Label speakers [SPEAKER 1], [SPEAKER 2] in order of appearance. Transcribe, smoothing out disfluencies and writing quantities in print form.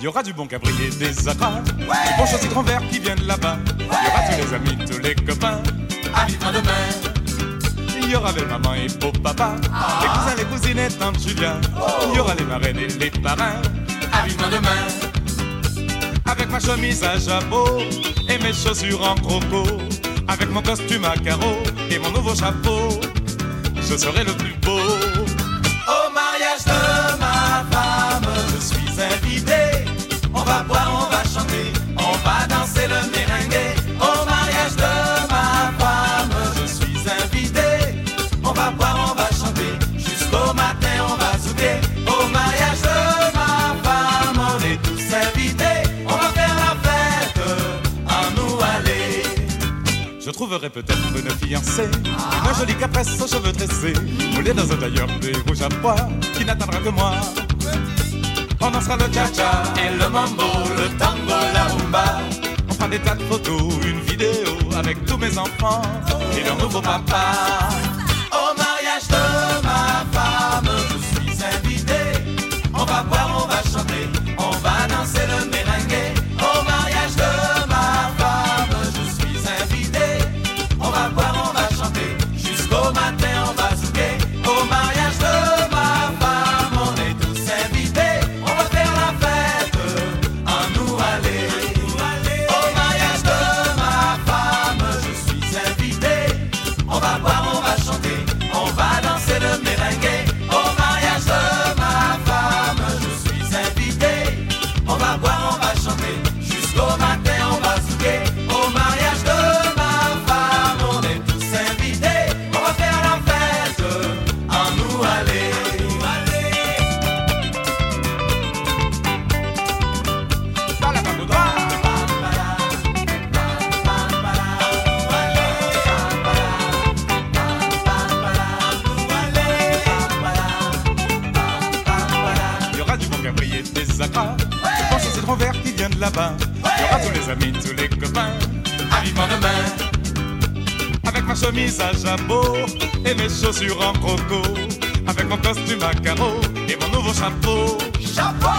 [SPEAKER 1] y aura du bon cabrier, des acras, du bon citron vert qui viennent là-bas. Il y aura tous les amis, tous les copains, à vivre demain. Il y aura belle maman et beau papa, les cousins, les cousines et tante Julia. Il y aura les marraines et les parrains, à vivre demain. Avec ma chemise à jabot et mes chaussures en croco, avec mon costume à carreaux et mon nouveau chapeau, je serai le plus beau. Au mariage de ma femme, je suis invité. On va boire, on va chanter, on va danser le merengue. Au mariage de ma femme, je suis invité. On va boire, on va chanter, jusqu'au matin on va zouker. Au mariage de ma femme, on est tous invités. On va faire la fête, à nous aller. Je trouverai peut-être une fiancée, une jolie capresse aux cheveux tressés, moulée dans un tailleur des rouges à pois, qui n'attendra que moi. On dansera le cha-cha et le mambo, le tango, la rumba. On fera des tas de photos, une vidéo avec tous mes enfants et leur nouveau papa. Au mariage de ma femme, je suis invité. On va boire, on va chanter, on va danser le merengue. Au mariage de ma femme, je suis invité. On va boire, on va chanter, jusqu'au matin on va zouker. Au mariage de ma femme, on est tous invités. On va faire la fête, à nous aller. Au mariage de ma femme, je suis invité. On va boire, on va chanter, on va danser le merengue. Au mariage de ma femme, je suis invité. On va boire, on va chanter, jusqu'au matin on va zouker. Au mariage de ma femme, on est tous invités. On va faire la fête, à nous aller. Dans la bande droite. Il y aura du bon cabrier, des acras, du bon citron vert qui vient de là-bas. Il y aura tous les amis, tous les copains, à vivre demain. Avec ma chemise à jabot et mes chaussures en croco, avec mon costume à carreaux et mon nouveau chapeau. Chapeau!